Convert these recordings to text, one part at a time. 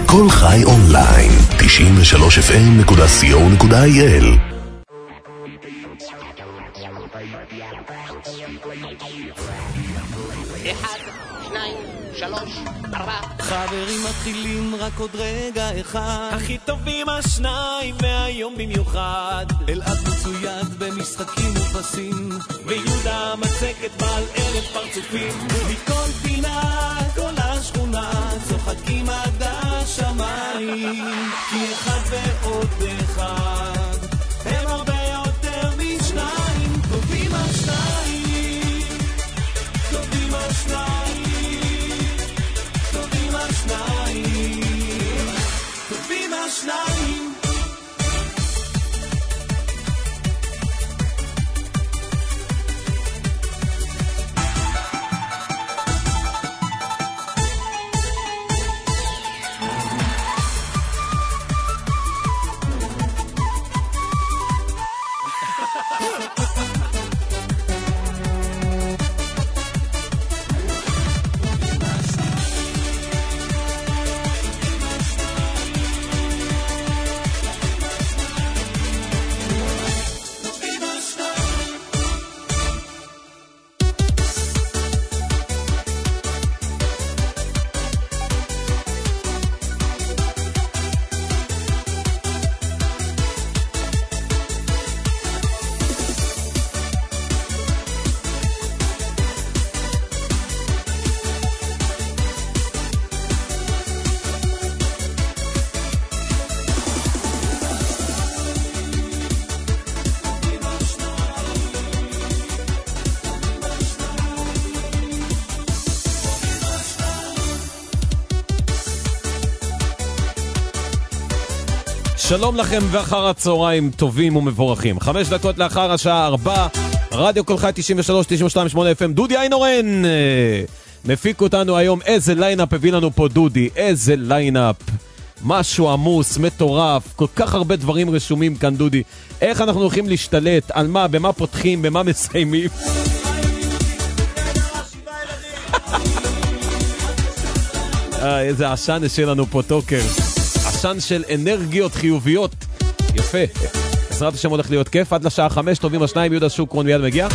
כל חי אונליין, 93fm.co.il. 1, 2, 3, 4. חברים מתחילים רק עוד רגע אחד, הכי טובים השניים מהיום במיוחד. אלעד מצויד במשחקים ופסים, ויהודה מצקת בעל 1000 פרצופים. מכל פינה, כל השכונה צוחקים עד השמיים, כי אחד ועוד אחד הם הרבה יותר משניים. טובים השניים, טובים השניים, טובים השניים, טובים השניים. שלום לכם ואחר הצהריים טובים ומבורכים. 5 דקות לאחר השעה 4, רדיו כל חי 93-92-8 FM. דודי איינורן מפיק אותנו היום. איזה ליינאפ הביא לנו פה דודי, איזה ליינאפ, משהו עמוס, מטורף, כל כך הרבה דברים רשומים כאן דודי. איך אנחנו הולכים להשתלט, על מה, במה פותחים, במה מסיימים. איזה עשן יש לנו פה טוקר, עשן של אנרגיות חיוביות. יפה, בעזרת השם הולך להיות כיף עד לשעה 5. טובים השניים, יהודה שוקרון מיד מגיע.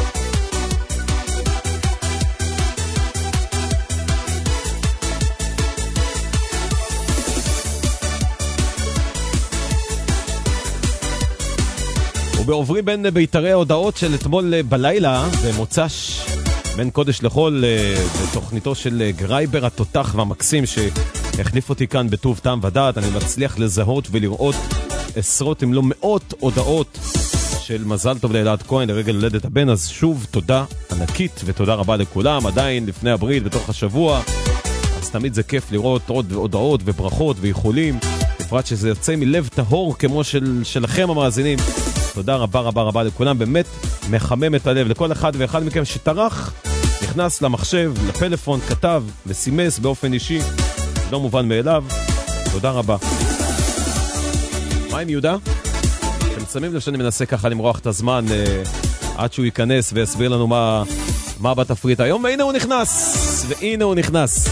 ובעוברים בין ביתרי ההודעות של אתמול בלילה, במוצ"ש בין קודש לחול, בתוכניתו של גרייבר התותח והמקסים שהחליף אותי כאן בטוב טעם ודעת, אני מצליח לזהות ולראות עשרות אם לא מאות הודעות של מזל טוב לאלעד כהן לרגל הולדת הבן. אז שוב תודה ענקית ותודה רבה לכולם. עדיין לפני הברית בתוך השבוע, אז תמיד זה כיף לראות עוד הודעות וברכות ואיחולים, בפרט שזה יוצא מלב טהור כמו שלכם המאזינים. תודה רבה רבה רבה לכולם, באמת מחמם את הלב לכל אחד ואחד מכם שטרח, נכנס למחשב, לפלאפון, כתב וסימס באופן אישי, לא מובן מאליו. תודה רבה. מה עם יהודה? אתם שמים לב שאני מנסה ככה למרוח את הזמן עד שהוא ייכנס ויסביר לנו מה בתפריט היום, והנה הוא נכנס.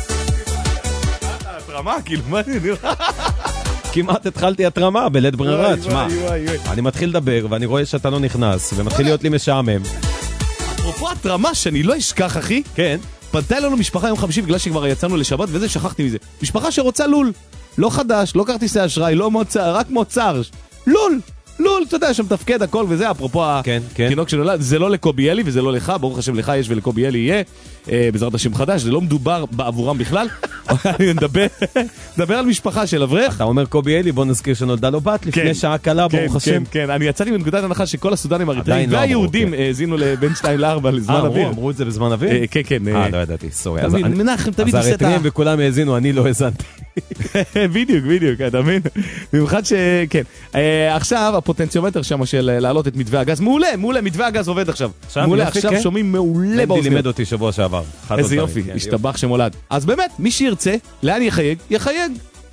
התרמה, כאילו, מה אני נראה? כמעט התחלתי התרמה בלית ברירה. תשמע, אני מתחיל לדבר ואני רואה שאתה לא נכנס ומתחיל להיות לי משעמם. אפרופו התרמה שאני לא אשכח, אחי, כן, פנתה לנו משפחה יום חמישי בגלל שכבר יצאנו לשבת, וזה שכחתי מזה. משפחה שרוצה לול, לא חדש, לא כרטיסי אשראי, לא מוצר, רק מוצר, לול, אתה יודע, שם תפקד הכל וזה. אפרופו התינוק שנולד, זה לא לקוביאלי וזה לא לך, ברוך השם לך יש ולקוביאלי יהיה, בעזרת השם חדש, זה לא מדובר בעבורם בכלל. אני מדבר על משפחה של אברך. אתה אומר קוביאלי, בוא נזכיר שנולדה לו בת לפני שעה קלה, ברוך השם. כן, אני יצאתי מנקודת הנחה שכל הסודנים האריתראים והיהודים הזינו לבין 2-4 לזמן אוויר. אמרו את זה בזמן אוויר? כן. לא ידעתי, סורי. מנחם תמיד אז האריתראים וכולם האזינו, אני לא האזנתי. בדיוק, אתה מבין? במיוחד שכן. עכשיו הפוטנציומטר שם של להעלות את מתווה הגז, מעולה, מתווה הגז עובד עכשיו. מעולה, עכשיו שומעים מעולה באוזניות. לימד אותי שבוע שעבר. איזה יופי, השתבח שמולד. אז באמת, מי שירצה, לאן יחייג?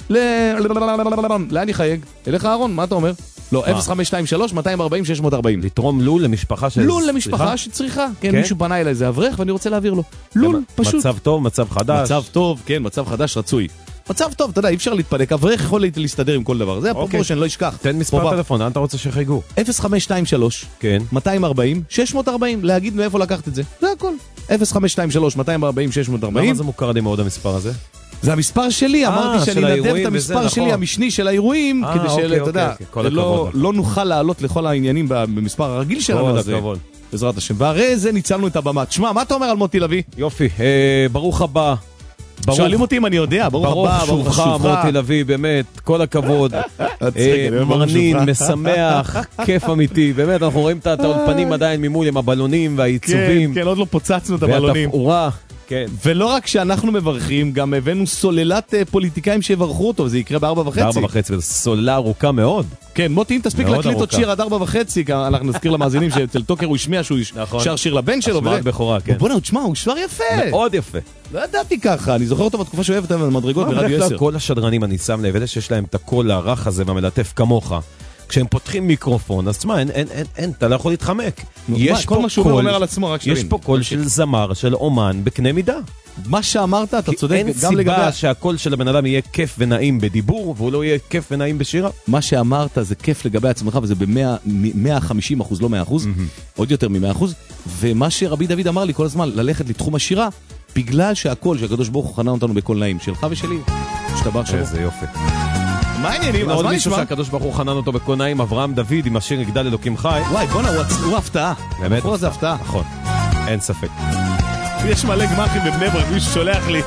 לאן יחייג? אליך אהרון, מה אתה אומר? לא, 0523-240-640. לתרום לול למשפחה שצריכה? לול למשפחה שצריכה. כן, מישהו פנה אליי, זה אברך, ואני רוצה להעביר לו. לול, פשוט. מצב טוב, מצב חדש. מצב טוב, כן, מצב חדש רצוי. מצב טוב, אתה יודע, אי אפשר להתפלק, אברך יכול להסתדר עם כל דבר. זה אפרופו שאני לא אשכח. תן מספר טלפון, אתה רוצה שיחייגו? 0523 כן. 240 640, להגיד מאיפה לקחת את זה. זה הכל. 0523 240 640. למה זה מוכר לי מאוד המספר הזה? זה המספר שלי, אמרתי שאני נדב את המספר שלי, המשני של האירועים, כדי שאתה יודע, לא נוכל לעלות לכל העניינים במספר הרגיל שלנו. בעזרת השם. והרי זה ניצלנו את הבמה. תשמע, מה אתה אומר על מוטי לוי? יופי, ברוך הבא. שואלים אותי אם אני יודע, ברוך הבא, ברוך שובך. מוטי לוי, באמת, כל הכבוד. מרנין, משמח, כיף אמיתי. באמת, אנחנו רואים את האולפנים עדיין ממול עם הבלונים והעיצובים. כן, עוד לא פוצצנו את הבלונים. והתפאורה. כן. ולא רק שאנחנו מברכים, גם הבאנו סוללת פוליטיקאים שיברכו אותו, וזה יקרה ב4:30. ב4:30, וזו סוללה ארוכה מאוד. כן, מוטי, אם תספיק להקליט עוד שיר עד 4:30, אנחנו נזכיר למאזינים שאצל טוקר הוא השמיע שהוא שר שיר לבן שלו. השמעת בכורה, כן. בוא נתשמע, הוא שר יפה. מאוד יפה. לא ידעתי ככה, אני זוכר אותו בתקופה שהוא אוהב את המדרגות ברדיו 10. כל השדרנים, אני שם לב, אלה שיש להם את הקול הרך הזה והמלטף כמוך. כשהם פותחים מיקרופון, אז תשמע, אין, אתה לא יכול להתחמק. כל מה שהוא אומר על עצמו, רק שתבין. יש פה קול של זמר, של אומן, בקנה מידה. מה שאמרת, אתה צודק גם לגבי... אין סיבה שהקול של הבן אדם יהיה כיף ונעים בדיבור, והוא לא יהיה כיף ונעים בשירה. מה שאמרת זה כיף לגבי עצמך, וזה ב-150%, לא 100%, עוד יותר מ-100%, ומה שרבי דוד אמר לי כל הזמן, ללכת לתחום השירה, בגלל שהקול שהקדוש ברוך הוא חנן אותנו בקול נעים, שלך ושלי, שתבח שבו. איזה יופי. מה העניינים? עוד מישהו שהקדוש ברוך הוא חנן אותו בקול נעים, אברהם דוד עם השיר יגדל אלוקים חי. וואי, בונה, הוא הפתעה. באמת? זה הפתעה. נכון, אין ספק. יש מלא גמחים בבני ברק, מישהו שולח לי.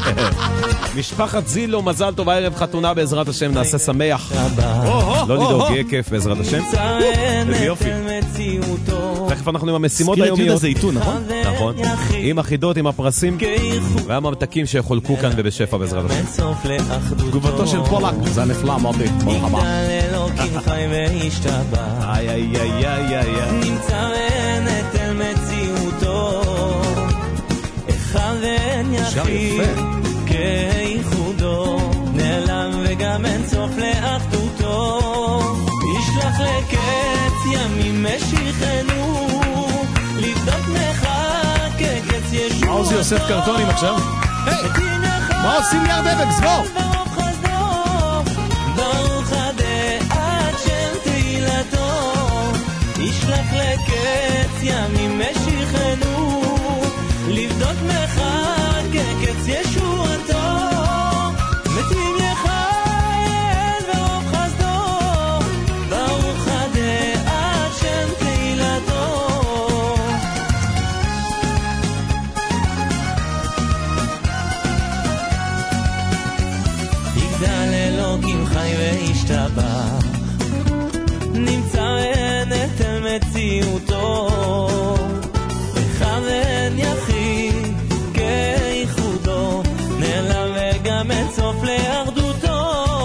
משפחת זילו, מזל טוב, הערב חתונה בעזרת השם, נעשה שמח. לא לדאוג, יהיה כיף בעזרת השם. איזה יופי. תכף אנחנו עם המשימות היומיות. זכיר את יהודה זיתון, נכון? נכון. עם החידות, עם הפרסים, והממתקים שיחולקו כאן ובשפע בעזרת השם. תגובתו של פולק, זה נפלא מוטי. איי איי איי איי איי. נמצא ונטל מציאותו ואין יחיד כייחודו נעלם וגם אין סוף לאחדותו ישלח לקץ ימים משיחנו לבדוק מחכה קץ ישוע מה עושה יוסף קרטונים עכשיו? מה עושים ירד דבק? סגור! ברוך הדעת של תהילתו ישלח לקץ ימים משיחנו לבדוק מחכה קץ ישועתו מתים יחייל ורוב חסדו ברוך הדעת שם תהילתו יגדל אלוקים חי וישתבח נמצא ונטל מציאותו ואין יחיד כייחודו נעלם וגם אין סוף לאחדותו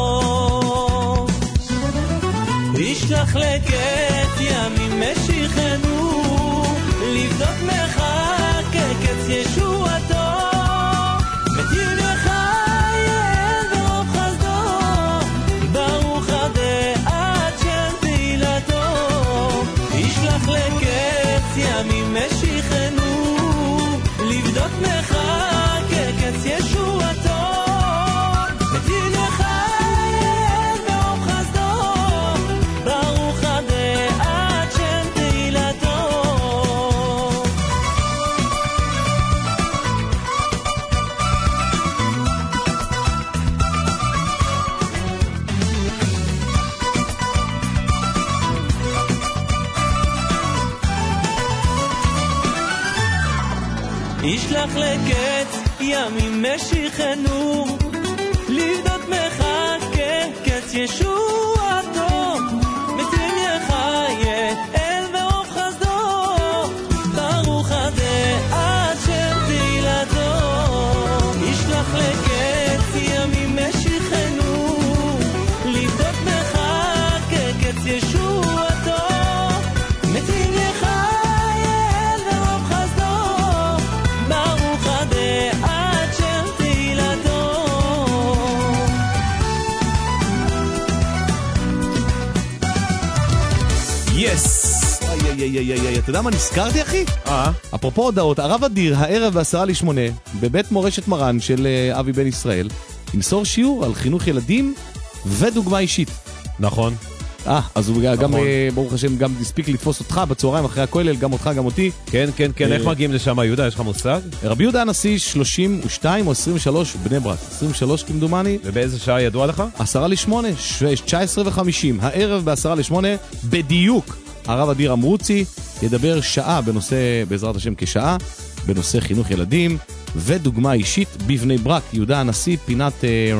ישלח לקץ ימים משיחנו לבדוק מחכה קץ ישועתו מתים יחייל ורוב חסדו ברוך הדעת של תהילתו ישלח לקץ ימים משיחנו לבדוק מחכה קץ ישועתו מתים יחייל ורוב חסדו ברוך הדעת שם תהילתו ישלח לקץ ימים משיחנו לבדוק מחכה קץ ישועתו מתים יחייל אל ורוב חסדו ברוך הדעת של תהילתו ישלח לקץ ימים משיחנו לבדוק מחכה קץ ישועתו מתים יחייל ורוב חסדו ברוך הדעת של תהילתו יס! אתה יודע מה נזכרתי אחי? אפרופו הודעות, הרב אדיר הערב ב8:10 בבית מורשת מרן של אבי בן ישראל ימסור שיעור על חינוך ילדים ודוגמה אישית. נכון. אז הוא גם, ברוך השם, גם הספיק לתפוס אותך בצהריים אחרי הכולל, גם אותך, גם אותי. כן, כן, כן, איך מגיעים לשם, יהודה, יש לך מושג? רבי יהודה הנשיא 32 או 23 בני ברק, 23 כמדומני. ובאיזה שעה ידוע לך? 7:50, 19:50, הערב ב7:50, בדיוק. הרב אדיר אמרוצי ידבר שעה בנושא, בעזרת השם כשעה, בנושא חינוך ילדים ודוגמה אישית בבני ברק. יהודה הנשיא, פינת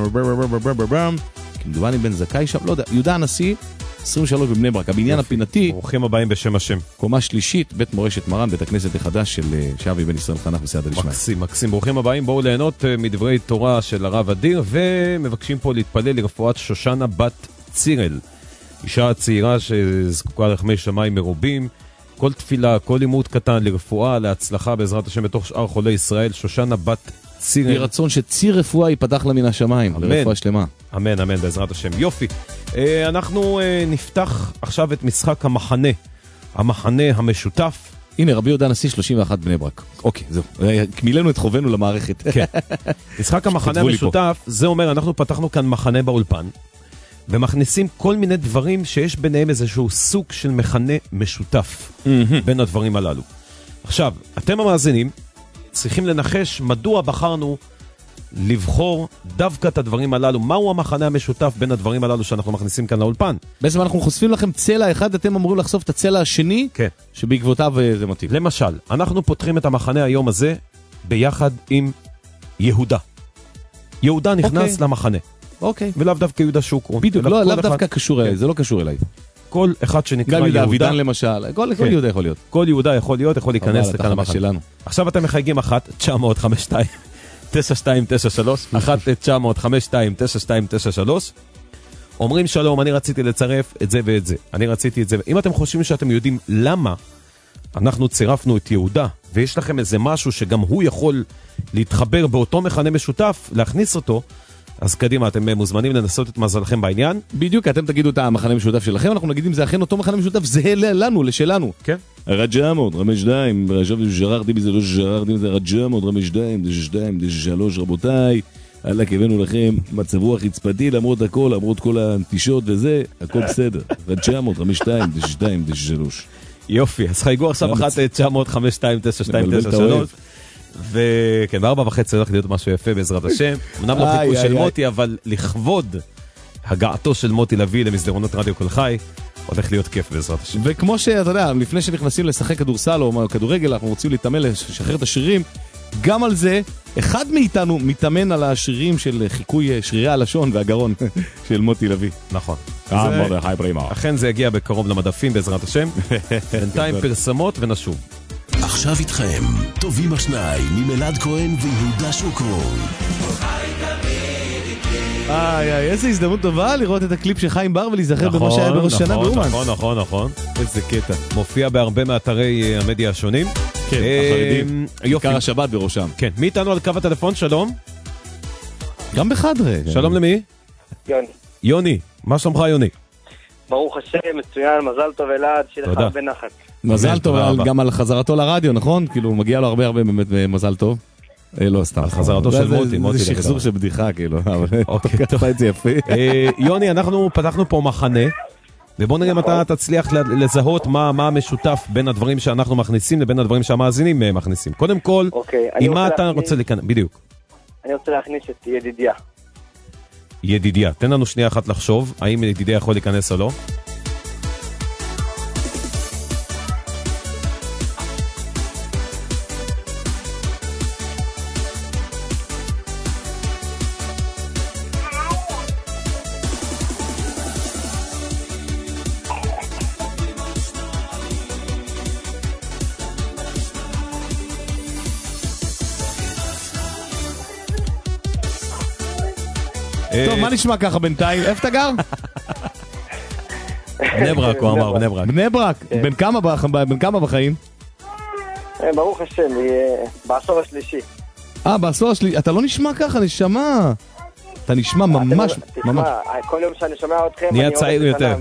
כמדומני בן זכאי שם, לא יודע, יהודה הנשיא 23 בבני ברק, הבניין הפינתי. ברוכים הבאים בשם השם. קומה שלישית, בית מורשת מרן, בית הכנסת החדש של שאבי בן ישראל חנך בסייעתא דשמיא. מקסים, מקסים. ברוכים הבאים, בואו ליהנות מדברי תורה של הרב אדיר, ומבקשים פה להתפלל לרפואת שושנה בת צירל. אישה צעירה שזקוקה לחמי שמיים מרובים. כל תפילה, כל לימוד קטן לרפואה, להצלחה בעזרת השם בתוך שאר חולי ישראל. שושנה בת צירל. יהי רצון שציר רפואה ייפתח לה מן השמיים, לרפואה שלמה. אמן, אמן, בעזרת השם. יופי. אנחנו נפתח עכשיו את משחק המחנה. המחנה המשותף. הנה, רבי יהודה הנשיא 31 בני ברק. אוקיי, זהו. מילאנו את חובנו למערכת. כן. משחק המחנה המשותף, זה אומר, אנחנו פתחנו כאן מחנה באולפן, ומכניסים כל מיני דברים שיש ביניהם איזשהו סוג של מחנה משותף בין הדברים הללו. עכשיו, אתם המאזינים צריכים לנחש מדוע בחרנו לבחור דווקא את הדברים הללו. מהו המחנה המשותף בין הדברים הללו שאנחנו מכניסים כאן לאולפן? בעצם אנחנו חושפים לכם צלע אחד, אתם אמורים לחשוף את הצלע השני, כן. שבעקבותיו זה מתאים. למשל, אנחנו פותחים את המחנה היום הזה ביחד עם יהודה. יהודה נכנס למחנה. אוקיי. ולאו דווקא יהודה שוקרון. בדיוק, לאו דווקא קשור אליי, זה לא קשור אליי. כל אחד שנקרא גם יהודה. אבידן למשל, כל יהודה יכול להיות. כל יהודה יכול להיות, יכול להיכנס לכאן למחנה. שלנו. עכשיו אתם מחייגים 1-952-9293, 1-952-9293, אומרים שלום, אני רציתי לצרף את זה ואת זה, אני רציתי את זה. אם אתם חושבים שאתם יודעים למה אנחנו צירפנו את יהודה, ויש לכם איזה משהו שגם הוא יכול להתחבר באותו מכנה משותף, להכניס אותו, אז קדימה, אתם מוזמנים לנסות את מזלכם בעניין. בדיוק, אתם תגידו את המחנה משותף שלכם, אנחנו נגיד אם זה אכן אותו מחנה משותף, זה לנו, לשלנו. כן. רג'מות, רמשדיים, שכחתי בזה, לא שכחתי בזה, רג'מות, רמשדיים, דשדיים, דשלוש, רבותיי, אללה כיוונו לכם, מצב רוח חצפתי, למרות הכל, למרות כל הנטישות וזה, הכל בסדר. רג'מות, רמשדיים, דשדיים, דשלוש. יופי, אז חייגו עכשיו 1-952-9293. וכן, ב4:30 הולך להיות משהו יפה בעזרת השם. אמנם לא חיקוי של מוטי, אבל לכבוד הגעתו של מוטי לוי למסדרונות רדיו כל חי, הולך להיות כיף בעזרת השם. וכמו שאתה יודע, לפני שנכנסים לשחק כדורסל או כדורגל, אנחנו רוצים להתאמן לשחרר את השרירים, גם על זה, אחד מאיתנו מתאמן על השרירים של חיקוי שרירי הלשון והגרון של מוטי לוי. נכון. אכן זה יגיע בקרוב למדפים בעזרת השם. בינתיים פרסמות ונשוב. עכשיו איתכם, טובים השניים ממלעד כהן ויהודה שוקרון. איזה הזדמנות טובה לראות את הקליפ של חיים בר ולהיזכר במה שהיה בראש שנה באומן. נכון. איזה קטע. מופיע בהרבה מאתרי המדיה השונים. כן, החרדים. עיקר השבת בראשם. כן, מי איתנו על קו הטלפון? שלום. גם בחדרה. שלום למי? יוני. יוני, מה שלומך יוני? ברוך השם, מצוין, מזל טוב אלעד, שיהיה לך הרבה נחת. מזל טוב גם על חזרתו לרדיו, נכון? כאילו מגיע לו הרבה באמת מזל טוב. לא סתם. על חזרתו של מוטי. זה שחזור של בדיחה כאילו. אוקיי, טוב. את זה יפה. יוני, אנחנו פתחנו פה מחנה, ובוא נראה אם אתה תצליח לזהות מה המשותף בין הדברים שאנחנו מכניסים לבין הדברים שהמאזינים מכניסים. קודם כל, עם מה אתה רוצה להיכנס? בדיוק. אני רוצה להכניס את ידידיה. ידידיה, תן לנו שנייה אחת לחשוב, האם ידידיה יכול להיכנס או לא? טוב, מה נשמע ככה בינתיים? איפה אתה גר? בני ברק, הוא אמר, בני ברק. בני ברק, בן כמה בחיים? ברוך השם, בעשור השלישי. בעשור השלישי, אתה לא נשמע ככה, נשמע. אתה נשמע ממש. כל יום שאני שומע אתכם, נהיה צעיר יותר.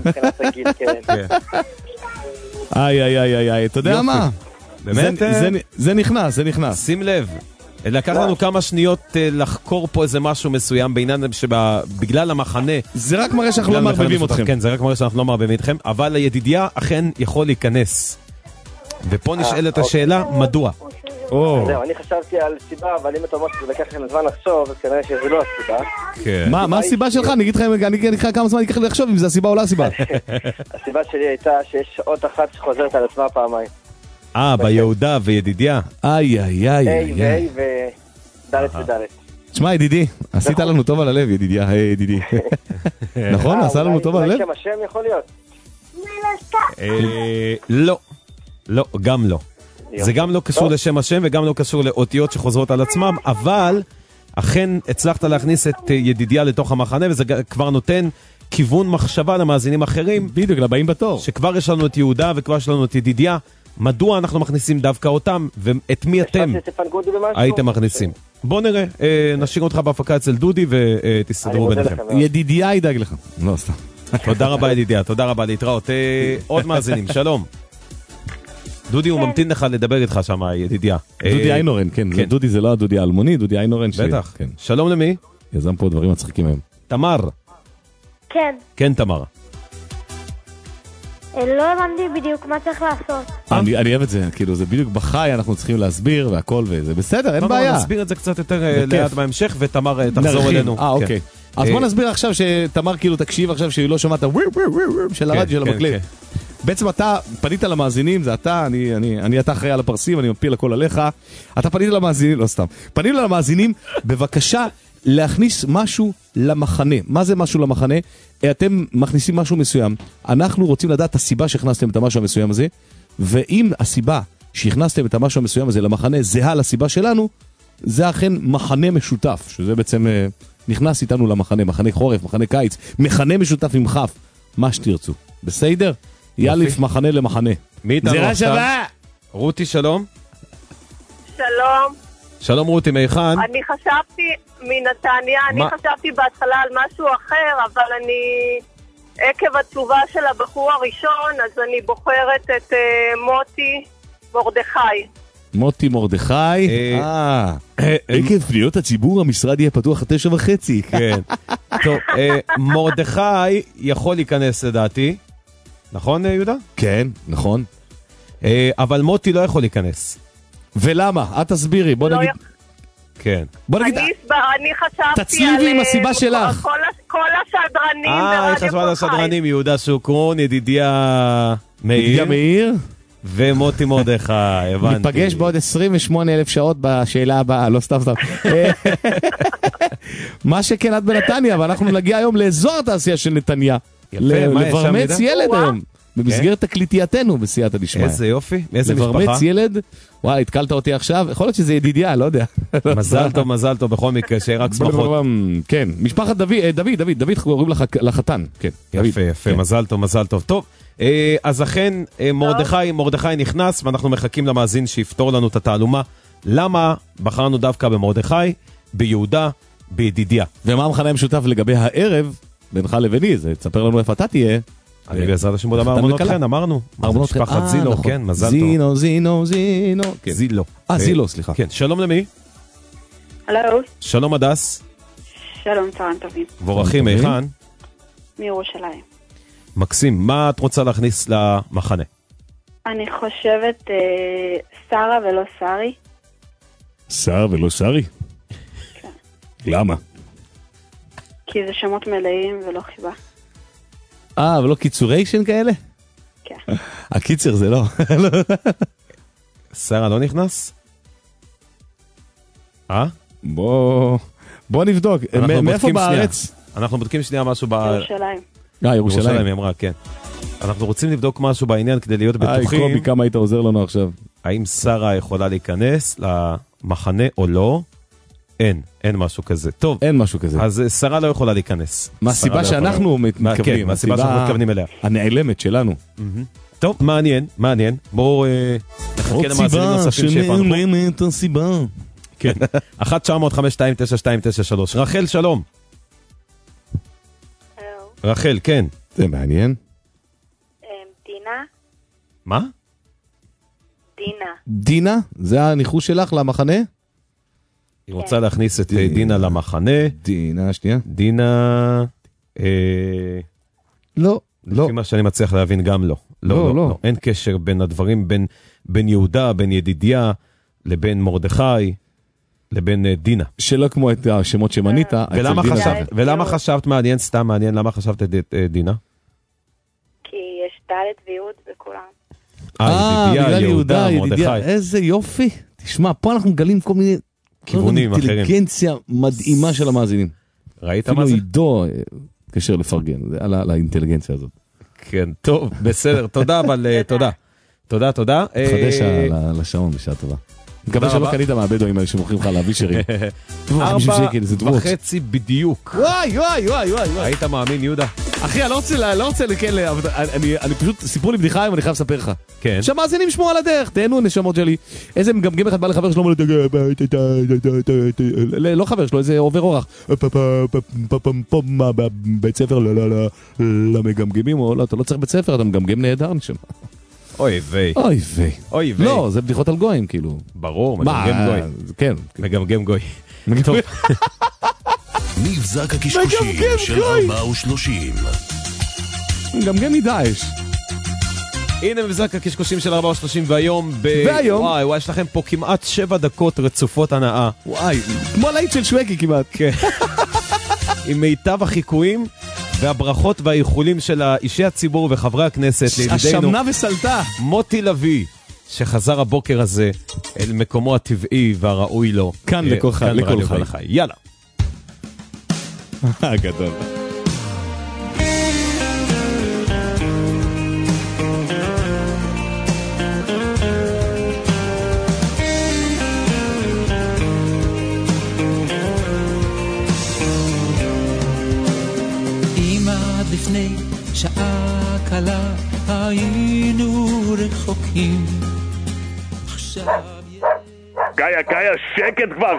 איי, אתה יודע מה? באמת? זה נכנס. שים לב, לקח לנו כמה שניות לחקור פה איזה משהו מסוים בעניין שבגלל המחנה. זה רק מראה שאנחנו לא מערבבים אתכם. כן, זה רק מראה שאנחנו לא מערבבים אתכם, אבל הידידיה אכן יכול להיכנס. ופה נשאלת השאלה, מדוע? זהו, אני חשבתי על סיבה, אבל אם אתה אומר שזה לקח לכם זמן לחשוב, אז כנראה שזה לא הסיבה. מה הסיבה שלך? אני אגיד לך כמה זמן ייקח לי לחשוב אם זה הסיבה או לא הסיבה. הסיבה שלי הייתה שיש אות אחת שחוזרת על עצמה פעמיים. ביהודה וידידיה. איי. איי ודלת ודלת. תשמע ידידי, עשית לנו טוב על הלב ידידיה, ידידי. נכון? עשה לנו טוב על הלב? אולי שם השם יכול להיות? לא, גם לא. זה גם לא קשור לשם השם וגם לא קשור לאותיות שחוזרות על עצמם, אבל אכן הצלחת להכניס את ידידיה לתוך המחנה, וזה כבר נותן כיוון מחשבה למאזינים אחרים. בדיוק, לבאים בתור. שכבר יש לנו את יהודה וכבר יש לנו את ידידיה. מדוע אנחנו מכניסים דווקא אותם, ואת מי אתם הייתם מכניסים? בוא נראה, נשאיר אותך בהפקה אצל דודי ותסתדרו ביניכם. ידידיה ידאג לך. לא, סתם. תודה רבה ידידיה, תודה רבה להתראות. עוד מאזינים, שלום. דודי הוא ממתין לך לדבר איתך שם, ידידיה. דודי איינורן, כן. דודי זה לא הדודי האלמוני, דודי איינורן. בטח. שלום למי? יזם פה דברים מצחיקים היום. תמר. כן. כן, תמר. לא הבנתי בדיוק מה צריך לעשות. אני אוהב את זה, כאילו זה בדיוק בחי, אנחנו צריכים להסביר והכל וזה בסדר, אין בעיה. נסביר את זה קצת יותר לאט בהמשך ותמר תחזור אלינו. אוקיי. אז בוא נסביר עכשיו שתמר כאילו תקשיב עכשיו שהיא לא שומעת של הרדיו של המקלט. בעצם אתה פנית למאזינים, זה אתה, אתה אחראי על הפרסים, אני מפיל הכל עליך. אתה פנית למאזינים, לא סתם. פנינו למאזינים, בבקשה להכניס משהו למחנה. מה זה משהו למחנה? אתם מכניסים משהו מסוים. אנחנו רוצים לדעת את הסיבה שהכנסתם את המשהו המסוים הזה, ואם הסיבה שהכנסתם את המשהו המסוים הזה למחנה זהה לסיבה שלנו, זה אכן מחנה משותף, שזה בעצם נכנס איתנו למחנה, מחנה חורף, מחנה קיץ, מחנה משותף עם חף, מה שתרצו. בסדר? יאליף מחנה למחנה. מי איתנו עכשיו? רותי, שלום. שלום. שלום רותי, מהיכן? אני חשבתי מנתניה, אני חשבתי בהתחלה על משהו אחר, אבל אני עקב התשובה של הבחור הראשון, אז אני בוחרת את מוטי מרדכי. מוטי מרדכי. עקב פניות הציבור המשרד יהיה פתוח 9:30. כן. טוב, מרדכי יכול להיכנס לדעתי. נכון יהודה? כן, נכון. אבל מוטי לא יכול להיכנס. ולמה? את תסבירי, בוא נגיד. כן. בוא נגיד. אני חשבתי תצליבי עם הסיבה שלך. כל השדרנים ברדיו חשבה על השדרנים, יהודה שוקרון, ידידיה מאיר. ומוטי מרדכי, הבנתי. ניפגש בעוד 28,000 שעות בשאלה הבאה, לא סתם. מה שכן את בנתניה, ואנחנו נגיע היום לאזור התעשייה של נתניה. לברמץ ילד היום. במסגרת תקליטייתנו בסייעתא דשמיא. איזה יופי, איזה משפחה. לברמץ ילד, וואי, התקלת אותי עכשיו, יכול להיות שזה ידידיה, לא יודע. מזל טוב בכל מקרה, שרק שמחות. כן, משפחת דוד קוראים לחתן. יפה, מזל טוב. טוב, אז אכן מרדכי נכנס, ואנחנו מחכים למאזין שיפתור לנו את התעלומה. למה בחרנו דווקא במרדכי, ביהודה, בידידיה? ומה המכנה המשותף לגבי הערב, בינך לביני, זה תספר לנו איפה אתה תהיה. אני בעזרת השם בודה מארמונות חן, אמרנו. משפחת זילו, כן, מזל טוב. זילו. זילו, סליחה. כן, שלום למי? הלו. שלום הדס. שלום, צהריים טובים. מבורכים, מהיכן? מירושלים. מקסים, מה את רוצה להכניס למחנה? אני חושבת שרה ולא שרי. שרה ולא שרי? כן. למה? כי זה שמות מלאים ולא חיבה. ולא קיצוריישן כאלה? כן. הקיצר זה לא. שרה לא נכנס? בוא נבדוק. מאיפה בארץ? אנחנו בודקים שנייה משהו ירושלים. ירושלים, היא אמרה, כן. אנחנו רוצים לבדוק משהו בעניין כדי להיות בטוחים. קובי, כמה היית עוזר לנו עכשיו? האם שרה יכולה להיכנס למחנה או לא? אין משהו כזה. טוב. אין משהו כזה. אז שרה לא יכולה להיכנס. מהסיבה שאנחנו מתכוונים. כן, מהסיבה שאנחנו מתכוונים אליה. הנעלמת שלנו. טוב, מעניין. בואו נחכה למאזינים נוספים שיפרחו. שנעלמת הסיבה. כן. 1-900-529293. רחל, שלום. רחל, כן. זה מעניין. דינה. מה? דינה. דינה? זה הניחוש שלך למחנה? היא רוצה להכניס את דינה למחנה. דינה, שנייה. דינה... לא. לפי מה שאני מצליח להבין גם לא. לא. אין קשר בין הדברים, בין יהודה, בין ידידיה, לבין מרדכי, לבין דינה. שלא כמו את השמות שמנית. ולמה חשבת, סתם מעניין, למה חשבת את דינה? כי יש ד' ויוד בכולם. ידידיה, יהודה, מרדכי. איזה יופי. תשמע, פה אנחנו מגלים כל מיני כיוונים אחרים. אינטליגנציה מדהימה של המאזינים. ראית מה זה? אפילו עידו קשר לפרגן, על האינטליגנציה הזאת. כן, טוב, בסדר, תודה, אבל תודה. תחדש לשעון בשעה טובה. מקווה שלא קנית מהבדואים האלה שמוכרים לך להביא שירים. 4:30 בדיוק. וואי. היית מאמין, יהודה? אחי, אני לא רוצה לכאלה, אני פשוט, סיפרו לי בדיחה, ואני חייב לספר לך. כן. שהמאזינים שמור על הדרך, תהנו נשמות שלי. איזה מגמגם אחד בא לחבר שלו, לא חבר שלו, איזה עובר אורח. בית ספר למגמגמים, או לא, אתה לא צריך בית ספר, אתה מגמגם נהדר נשמע. אוי ויי. לא, זה בדיחות על גויים, כאילו. ברור, מגמגם גוי. כן. מגמגם גוי. טוב. מבזק הקשקושים של 4:30. מגמגם מדאעש. הנה מבזק הקשקושים של 4:30 והיום וואי, יש לכם פה כמעט 7 דקות רצופות הנאה. וואי, כמו להיט של שווקי כמעט. כן. עם מיטב החיקויים והברכות והאיחולים של אישי הציבור וחברי הכנסת לידידינו. השמנה וסלטה. מוטי לוי, שחזר הבוקר הזה אל מקומו הטבעי והראוי לו. כאן לכל חי. יאללה. גדול. לפני שעה קלה היינו רחוקים עכשיו גיא, שקט כבר,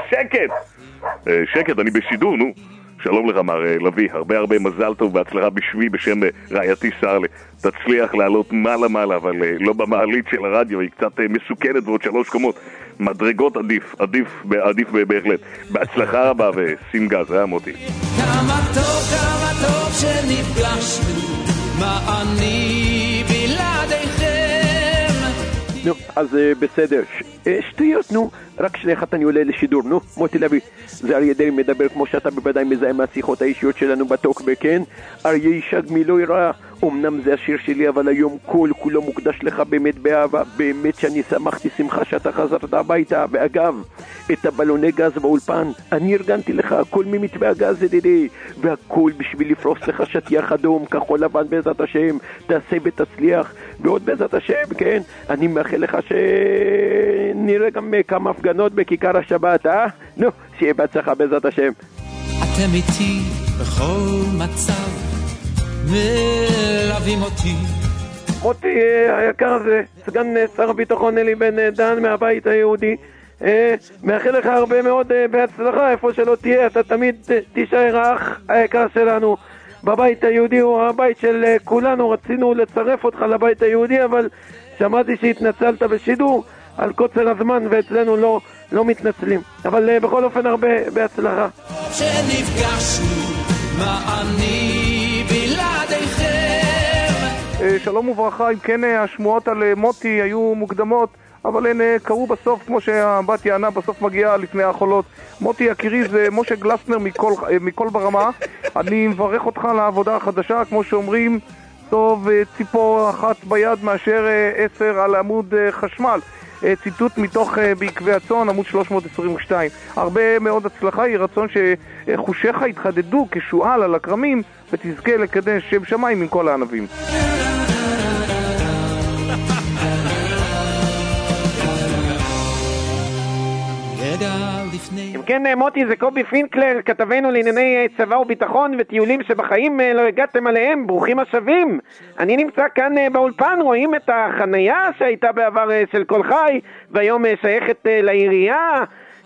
שקט, אני בשידור, נו. שלום לך מר לוי, הרבה מזל טוב והצלחה בשבי בשם רעייתי סרלי. תצליח לעלות מעלה, אבל לא במעלית של הרדיו, היא קצת מסוכנת ועוד 3 קומות. מדרגות עדיף בהחלט. בהצלחה רבה ושים גז, מוטי. כמה טוב שנפגשנו, מה אני בלעדיכם. נו, אז בסדר. שטויות, נו. רק שניחת אני עולה לשידור, נו. מוטי לוי, זה אריה דרעי מדבר כמו שאתה בוודאי מזהה מהשיחות האישיות שלנו בטוקבק, כן? אריה ישג מילוי רע. אמנם זה השיר שלי, אבל היום כולו מוקדש לך באמת באהבה. באמת שאני שמחתי שמחה שאתה חזרת הביתה. ואגב, את הבלוני גז באולפן, אני ארגנתי לך הכל ממתווה הגז ידידי, והכל בשביל לפרוס לך שטיח אדום, כחול לבן בעזרת השם, תעשה ותצליח, ועוד בעזרת השם, כן? אני מאחל לך שנראה גם כמה הפגנות בכיכר השבת, נו, שיהיה בהצלחה בעזרת השם. אתם איתי בכל מצב, מלווים אותי. מוטי היקר הזה, סגן שר הביטחון אלי בן דן מהבית היהודי, מאחל לך הרבה מאוד בהצלחה, איפה שלא תהיה, אתה תמיד תישאר האח היקר שלנו. בבית היהודי הוא הבית של כולנו, רצינו לצרף אותך לבית היהודי, אבל שמעתי שהתנצלת בשידור על קוצר הזמן, ואצלנו לא מתנצלים. אבל בכל אופן הרבה בהצלחה. שנפגשנו, מה אני בלעדיכם. שלום וברכה, אם כן השמועות על מוטי היו מוקדמות, אבל הן קרו בסוף, כמו שהבת יענה בסוף מגיעה לפני החולות. מוטי יקירי, זה משה גלסנר מכל ברמה. אני מברך אותך על העבודה החדשה, כמו שאומרים, טוב ציפור אחת ביד מאשר 10 על עמוד חשמל. ציטוט מתוך בעקבי הצאן, עמוד 322. הרבה מאוד הצלחה, יהי רצון שחושיך יתחדדו כשואל על הקרמים, ותזכה לקדש שם שמיים עם כל הענבים. אם כן מוטי, זה קובי פינקלר, כתבנו לענייני צבא וביטחון וטיולים שבחיים לא הגעתם עליהם, ברוכים השבים. אני נמצא כאן באולפן, רואים את החנייה שהייתה בעבר של כל חי והיום שייכת לעירייה.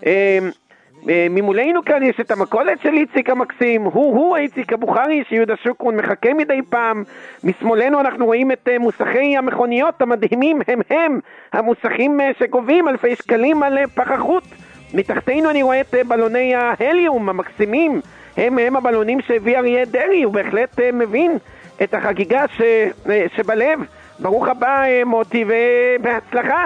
ממולנו כאן יש את המקולת של איציק המקסים, הוא איציק הבוכרי שיהודה שוקרון מחכה מדי פעם. משמאלנו אנחנו רואים את מוסכי המכוניות המדהימים, הם המוסכים שגובים אלפי שקלים על פח החוט. מתחתנו אני רואה את בלוני ההליום המקסימים, הם הבלונים שהביא אריה דרעי, הוא בהחלט מבין את החגיגה שבלב. ברוך הבא מוטי ובהצלחה.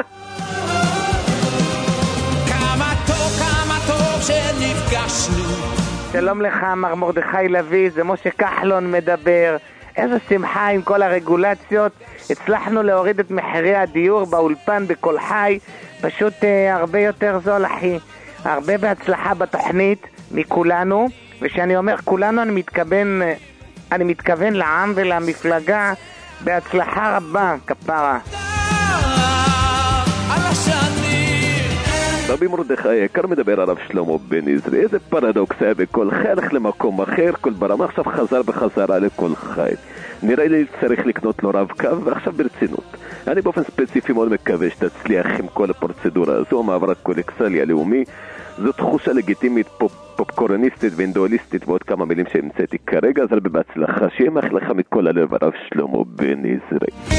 כמה טוב שנפגשנו. שלום לך מר מרדכי לוי, זה משה כחלון מדבר. איזה שמחה עם כל הרגולציות, הצלחנו להוריד את מחירי הדיור באולפן בכל חי, פשוט הרבה יותר זול אחי. הרבה בהצלחה בתוכנית מכולנו, ושאני אומר כולנו אני מתכוון לעם ולמפלגה, בהצלחה רבה, כפרה. רבי מרדכי היקר מדבר עליו שלמה בן עזרי, איזה פרדוקס היה בכל חי, הלך למקום אחר, כל ברמה עכשיו חזר בחזרה לכל חי. נראה לי צריך לקנות לו רב קו, ועכשיו ברצינות. אני באופן ספציפי מאוד מקווה שתצליח עם כל הפרוצדורה הזו, המעבר הקולקסלי הלאומי. זו תחושה לגיטימית פופקורניסטית ואינדואליסטית ועוד כמה מילים שהמצאתי כרגע, אז הרבה בהצלחה, שיהיה מחלכה מכל הלב הרב שלמה בן עזרי.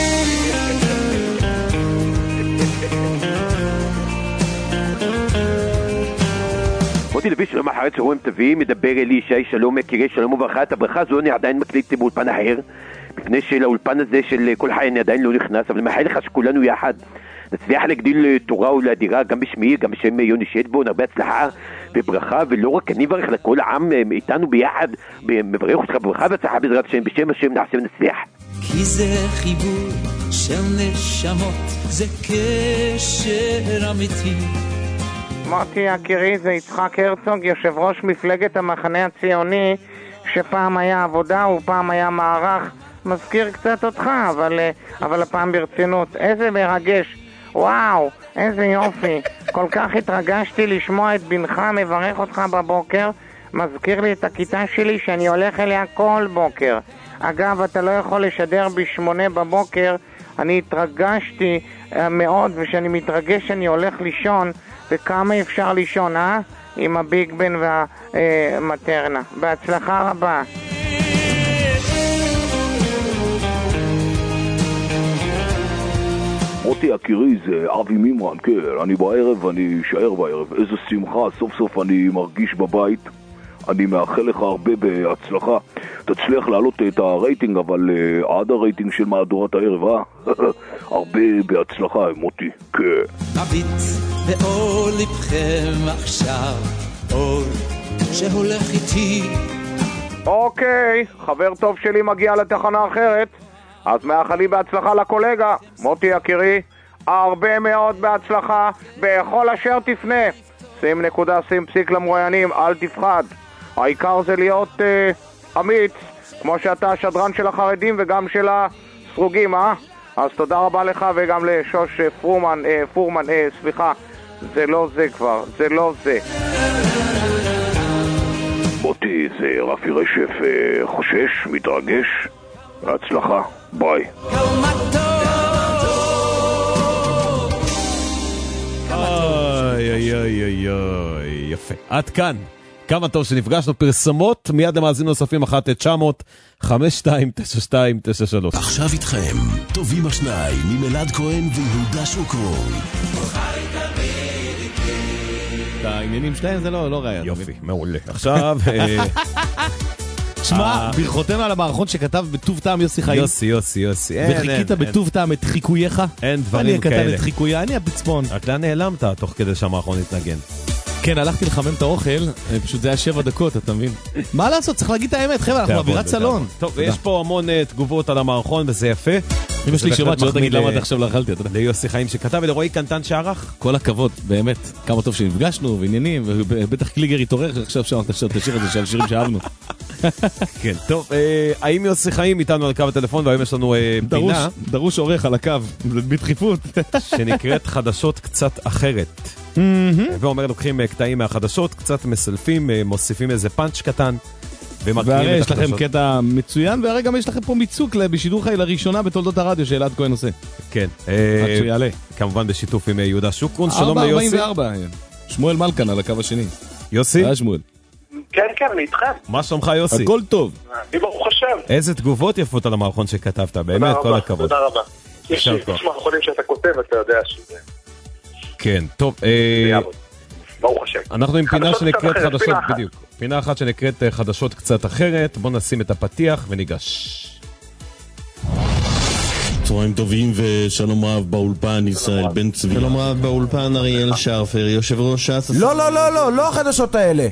מוטי לוי שלום אחרת שרואים תביא, מדבר אלי שי שלום מכירי שלום וברכה. את הברכה הזו אני עדיין מקליט באולפן אחר, מפני שלאולפן הזה של כל חי אני עדיין לא נכנס, אבל מאחל לך שכולנו יחד נצליח להגדיל תורה ולאדירה, גם בשמי, גם בשם יוני שטבון, הרבה הצלחה וברכה, ולא רק אני מברך לכל העם איתנו ביחד, מברך אותך בברכה והצלחה בעזרת השם, בשם השם נעשה ונצליח. כי זה חיבור של נשמות, זה קשר אמיתי. מוטי יקירי, זה יצחק הרצוג, יושב ראש מפלגת המחנה הציוני, שפעם היה עבודה ופעם היה מערך. מזכיר קצת אותך, אבל הפעם ברצינות. איזה מרגש, וואו, איזה יופי. כל כך התרגשתי לשמוע את בנך מברך אותך בבוקר. מזכיר לי את הכיתה שלי שאני הולך אליה כל בוקר. אגב, אתה לא יכול לשדר ב8 בבוקר. אני התרגשתי מאוד, ושאני מתרגש אני הולך לישון. וכמה אפשר לישון, עם הביג בן והמטרנה. בהצלחה רבה. מוטי יקירי, זה אבי מימרן, כן, אני בערב, אני אשאר בערב. איזה שמחה, סוף סוף אני מרגיש בבית. אני מאחל לך הרבה בהצלחה. תצליח להעלות את הרייטינג, אבל עד הרייטינג של מהדורת הערב, הרבה בהצלחה, מוטי, כן. מביט באור לבכם עכשיו, אור שהולך איתי. אוקיי, חבר טוב שלי מגיע לתחנה אחרת, אז מאחלי בהצלחה לקולגה. מוטי יקירי, הרבה מאוד בהצלחה בכל אשר תפנה. שים נקודה, שים פסיק למרואיינים, אל תפחד. העיקר זה להיות אמיץ, כמו שאתה השדרן של החרדים וגם של הסרוגים, אז תודה רבה לך, וגם לשוש פורמן, סליחה, זה לא זה כבר, זה לא זה. מוטי, זה רפי רשף, חושש, מתרגש, בהצלחה, ביי. איי, יפה. עד כאן. כמה טוב שנפגשנו, פרסמות, מיד למאזינים נוספים 1-900-529293. עכשיו איתכם, טובים השניים, ממלעד כהן ויהודה שוקרון. העניינים שלהם זה לא ראייה. יופי, מעולה. עכשיו... שמע, ברכותינו על המערכון שכתב בטוב טעם יוסי חיים. יוסי. וחיכית בטוב טעם את חיקוייך. אין דברים כאלה. אני אקטן את חיקויה, אני הפצפון. רק לאן נעלמת תוך כדי שהמערכון התנגן? כן, הלכתי לחמם את האוכל, פשוט זה היה 7 דקות, אתה מבין? מה לעשות? צריך להגיד את האמת, חבר'ה, אנחנו באווירת סלון. טוב, יש פה המון תגובות על המערכון, וזה יפה. אמא שלי שומעת שלא תגיד למה עד עכשיו לא אכלתי, אתה יודע. ליוסי חיים שכתב ולרועי קנטן שערך. כל הכבוד, באמת. כמה טוב שנפגשנו ועניינים, ובטח קליגר התעורר, עכשיו שם תשאיר את זה של שירים שאהבנו. כן, טוב, האם יוסי חיים איתנו על קו הטלפון, והיום יש לנו פינה. דרוש עורך על הקו, בדחיפות. שנקראת חדשות קצת אחרת. ואומר, לוקחים קטעים מהחדשות, קצת מסלפים, מוסיפים איזה פאנץ' קטן, והרי יש לכם קטע מצוין, והרי גם יש לכם פה מיצוק בשידור חי לראשונה בתולדות הרדיו שאלעד כהן עושה. כן. עד שיעלה. כמובן בשיתוף עם יהודה שוקרון. שלום ליוסי. 4:44. שמואל מלכן על הקו השני. יוסי? היה שמואל. כן, אני איתכם. מה שלומך יוסי? הכל טוב. אני ברוך השם. איזה תגובות יפות על המערכון שכתבת, באמת כל הכבוד. תודה רבה. יש מערכונים שאתה כותב, אתה יודע שזה... כן, טוב. ברוך השם. אנחנו עם פינה שנקראת חדשות, בדיוק. פינה אחת שנקראת חדשות קצת אחרת. בוא נשים את הפתיח וניגש. צהריים טובים ושלום רב באולפן ישראל בן צבי. שלום רב באולפן אריאל שרפר, יושב ראש ש"ס. לא החדשות האלה.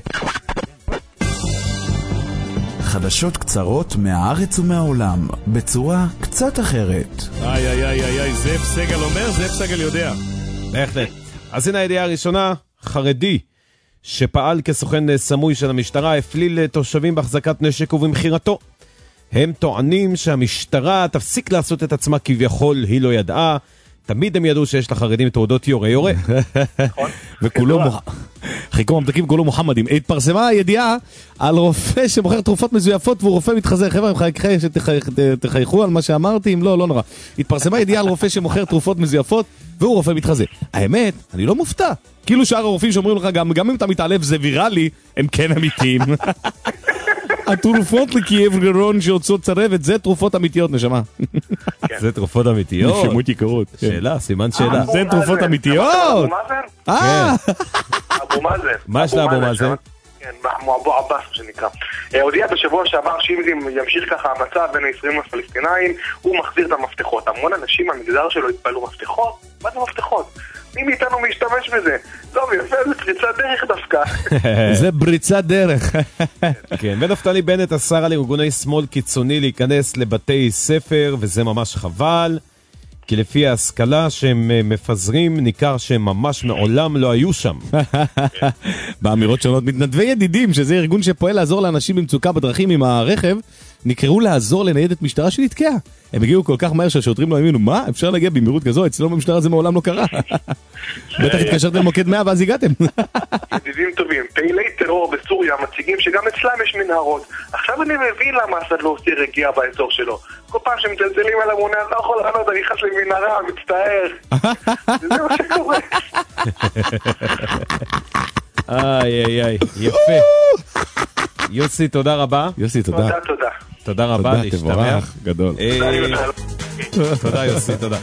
חדשות קצרות מהארץ ומהעולם, בצורה קצת אחרת. איי, זאב סגל אומר, זאב סגל יודע. בהחלט. אז הנה הידיעה הראשונה, חרדי שפעל כסוכן סמוי של המשטרה, הפליל תושבים בהחזקת נשק ובמחירתו. הם טוענים שהמשטרה תפסיק לעשות את עצמה כביכול, היא לא ידעה. תמיד הם ידעו שיש לחרדים תעודות יורה. וכולו חיקו ממתקים כולו מוחמדים. התפרסמה הידיעה על רופא שמוכר תרופות מזויפות והוא רופא מתחזה. חבר'ה, תחייכו על מה שאמרתי, אם לא נורא. התפרסמה ידיעה על רופא שמוכר תרופות מזויפות והוא רופא מתחזה. האמת, אני לא מופתע. כאילו שאר הרופאים שאומרים לך גם אם אתה מתעלב זה ויראלי, הם כן אמיתיים. התרופות לכאב גרון שיוצאות צרבת, זה תרופות אמיתיות, נשמה. זה תרופות אמיתיות? נשמות יקרות. שאלה, סימן שאלה. זה תרופות אמיתיות? אבו מאזן. מה יש לאבו מאזן? כן, אבו עבאס שנקרא. הודיע בשבוע שעבר שאם ימשיך ככה המצב בין הישראלים והפלסטינאים, הוא מחזיר את המפתחות. המון אנשים מהמגזר שלו התפעלו מפתחות? מה זה מפתחות? מי מאיתנו משתמש בזה? טוב, יפה, זה פריצת דרך דווקא. זה פריצת דרך. כן, ונפתלי בנט אסר על ארגוני שמאל קיצוני להיכנס לבתי ספר, וזה ממש חבל, כי לפי ההשכלה שהם מפזרים, ניכר שהם ממש מעולם לא היו שם. באמירות שונות, מתנדבי ידידים, שזה ארגון שפועל לעזור לאנשים במצוקה בדרכים עם הרכב, נקראו לעזור לניידת משטרה שנתקעה. הם הגיעו כל כך מהר שהשוטרים לא האמינו, מה? אפשר להגיע במהירות כזו? אצלנו במשטרה זה מעולם לא קרה. בטח התקשרתם למוקד 100 ואז הגעתם. ידידים טובים, פעילי טרור בסוריה מציגים שגם אצלם יש מנהרות. עכשיו אני מבין למה אסד לא עושה רגיעה באזור שלו. כל פעם שמצלצלים על המונה, לא יכול לענות, אני נכנס למנהרה, מצטער. זה מה שקורה. איי, יפה. יוסי, תודה רבה. יוסי, תודה. תודה. תודה רבה, להשתמח. גדול. תודה יוסי, תודה.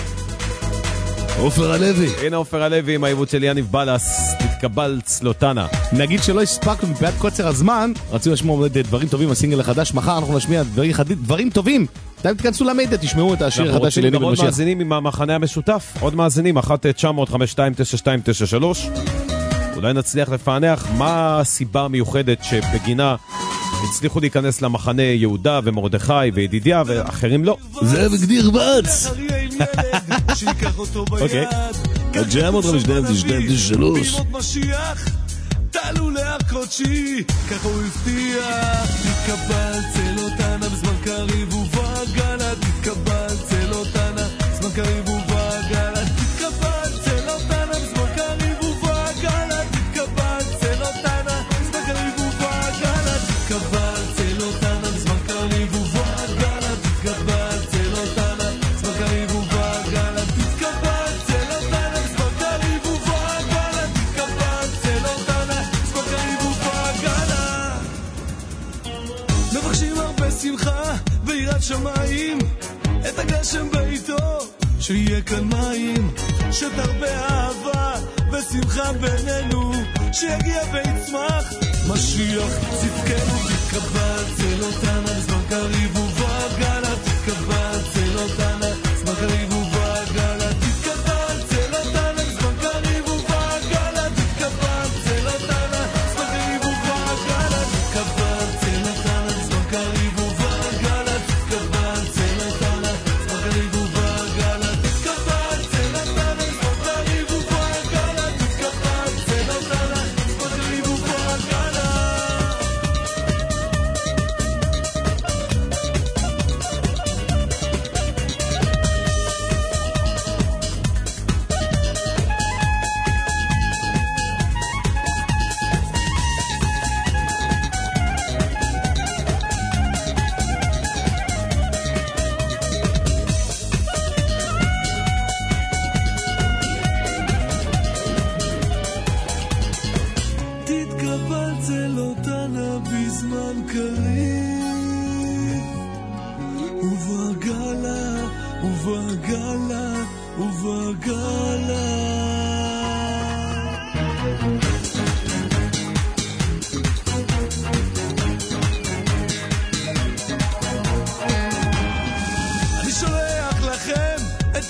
עופר הלוי. הנה עופר הלוי עם העיבוד של יניב בלס, תתקבל צלוטנה. נגיד שלא הספקנו מפאת קוצר הזמן, רצינו לשמוע דברים טובים בסינגל החדש, מחר אנחנו נשמיע דברים טובים. אתם תכנסו למדיה, תשמעו את השיר החדש של יניב עוד ומשיח. מאזינים עם המחנה המשותף, עוד מאזינים, 1-900-52-92-93. אולי נצליח לפענח מה הסיבה המיוחדת שבגינה הצליחו להיכנס למחנה יהודה ומרדכי וידידיה ואחרים לא. זה בגדיר בץ. אוקיי. הג'אמות 52-93. תעלו להקודשי, ככה הוא הבטיח. תתקבל צלותנה בזמן קריב ובגלה. תתקבל צלותנה בזמן קריב ובגלה. תתקבל צלותנה בזמן קריב ובגלה. תתקבל צלותנה בזמן קריב ובגלה. תתקבל צלותנה בזמן קריב ובגלה. תתקבל צלותנה בזמן קריב ובגלה. תתקבל צלותנה בזמן קריב ובגלה. תתקבל צלותנה בזמן קריב ובגלה. מבקשים הרבה שמחה ויראת שמיים, את הגשם בעיתו שיהיה כאן מים, שתרבה אהבה ושמחה בינינו, שיגיע ויצמח משיח צדקנו. תתקבל צלותנה בזמן קריב ובגלה. תתקבל צלותנה בזמן קריב ובגלה. תתקבל צלותנה בזמן קריב ובגלה. תתקבל צלותנה בזמן קריב ובגלה. תתקבל צלותנה בזמן קריב ובגלה. תתקבל צלותנה בזמן קריב ובגלה. תתקבל צלותנה בזמן קריב ובגלה. תתקבל צלותנה בזמן קריב ובגלה. תתקבל צלותנה בזמן קריב ובגלה ובגלה ובגלה.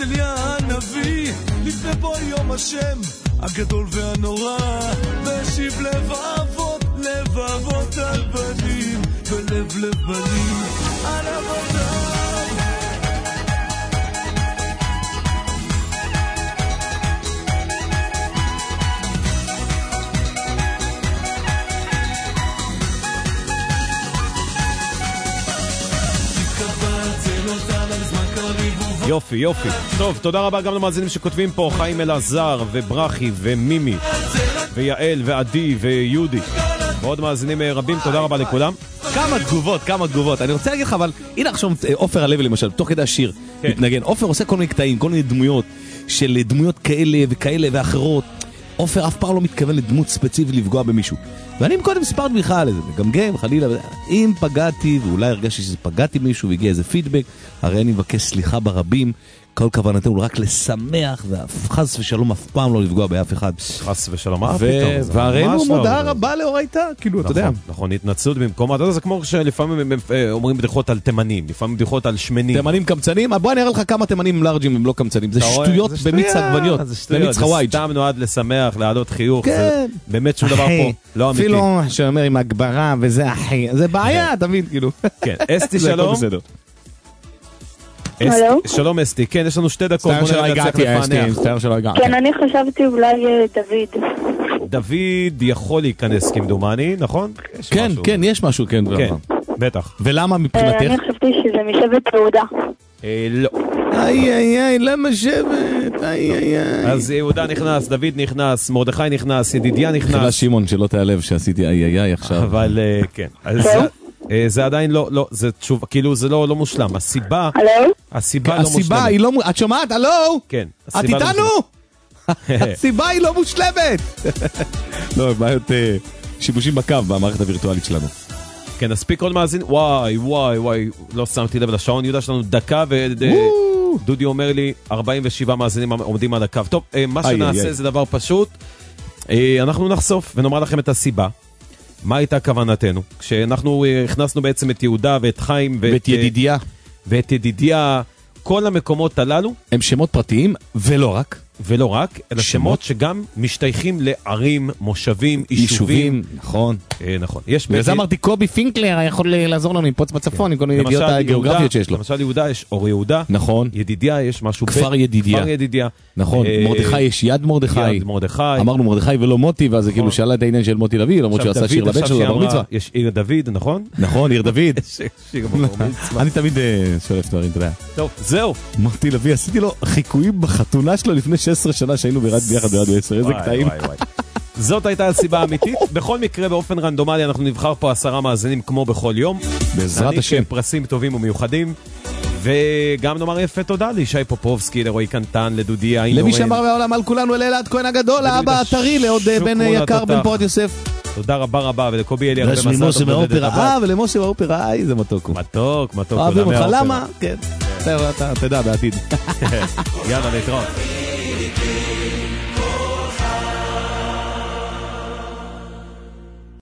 הרצליה הנביא, לפני בוא יום השם הגדול והנורא, והשיב לבבות על בנים, ולב לבנים על אבותם. יופי, יופי. טוב, תודה רבה גם למאזינים שכותבים פה, חיים אלעזר וברכי ומימי ויעל ועדי ויהודי ועוד מאזינים רבים, תודה רבה לכולם. כמה תגובות. אני רוצה להגיד לך, אבל הנה עכשיו אופר הלוי למשל, תוך כדי השיר מתנגן. אופר עושה כל מיני קטעים, כל מיני דמויות של דמויות כאלה וכאלה ואחרות. אופר אף פעם לא מתכוון לדמות ספציפית לפגוע במישהו. ואני קודם סיפרתי בכלל על זה, גם חלילה, אם פגעתי, ואולי הרגשתי שזה פגעתי מישהו והגיע איזה פידבק, הרי אני מבקש סליחה ברבים, כל כוונתנו רק לשמח, וחס ושלום אף פעם לא לפגוע באף אחד. חס ושלום, מה פתאום? והראינו מודעה רבה לאורייתא, כאילו, אתה יודע. נכון, התנצלות במקום, אתה יודע, זה כמו שלפעמים אומרים בדיחות על תימנים, לפעמים בדיחות על שמנים. תימנים קמצנים? בוא אני אראה לך כמה תימנים לארג'ים הם לא קמצנים, זה שטויות במיץ עגבניות, במיץ חווייג'. סתם נועד לשמח, להעלות חיוך, זה באמת שום דבר פה לא אמיתי. אפילו שאומר עם הגברה וזה אחי, זה בעיה, תמיד, כאילו. כן, אסתי שלום. שלום אסתי, כן, יש לנו 2 דקות. סתייר שלא הגעתי. כן, אני חשבתי אולי דוד. דוד יכול להיכנס כמדומני, נכון? כן, יש משהו, כן. בטח. ולמה מבחינתך? אני חשבתי שזה משבט יהודה. לא. איי, למה שבט? אז יהודה נכנס, דוד נכנס, מרדכי נכנס, ידידיה נכנס. תחילה שמעון, שלא תעלב שעשיתי איי עכשיו. אבל כן. זה עדיין לא, זה תשוב, כאילו זה לא מושלם. הסיבה לא מושלמת. הסיבה היא לא, את שומעת? הלו? כן. את איתנו? הסיבה היא לא מושלמת. לא, בעיות שיבושים בקו במערכת הווירטואלית שלנו. כן, נספיק עוד מאזין. וואי, לא שמתי לב לשעון, יהודה שלנו דקה, ודודי אומר לי 47 מאזינים עומדים על הקו. טוב, מה שנעשה זה דבר פשוט. אנחנו נחשוף ונאמר לכם את הסיבה. מה הייתה כוונתנו? כשאנחנו הכנסנו בעצם את יהודה ואת חיים ואת ידידיה, כל המקומות הללו הם שמות פרטיים ולא רק, אלא שמות שגם משתייכים לערים, מושבים, יישובים. נכון. נכון. וזה אמרתי, קובי פינקלר יכול לעזור לנו מפוץ בצפון, עם כל מיני ידיעות הגיאוגרפיות שיש לו. למשל יהודה יש אור יהודה. נכון. ידידיה יש משהו. כפר ידידיה. נכון. מרדכי יש יד מרדכי. אמרנו מרדכי ולא מוטי, ואז זה כאילו שאלה את העניין של מוטי לוי, למרות שהוא עשה שיר לבית שלו בבר מצווה. יש עיר דוד, נכון? נכון, עיר דוד. אני תמיד שולף דברים, אתה יודע. טוב, זהו. מוטי לוי, עשיתי לו חיקויים בחתונה שלו לפני 16 שנה שהיינו ביחד ברדיו 10, איזה קטעים. זאת הייתה הסיבה האמיתית. בכל מקרה, באופן רנדומלי, אנחנו נבחר פה 10 מאזינים כמו בכל יום. בעזרת השם. פרסים טובים ומיוחדים. וגם נאמר יפה תודה לישי פופובסקי, לרועי קנטן, לדודי עין למי שאמר והעולם על כולנו, לאלעד כהן הגדול, האבא הטרי, לעוד בן יקר, בן פורת יוסף. תודה רבה, ולקובי אלי הרבה למשה מהאופרה, ולמשה מהאופרה, איזה מתוק הוא. מתוק. אוהבים אותך, למה? כן. תדע בעתיד. יאללה, להתראות.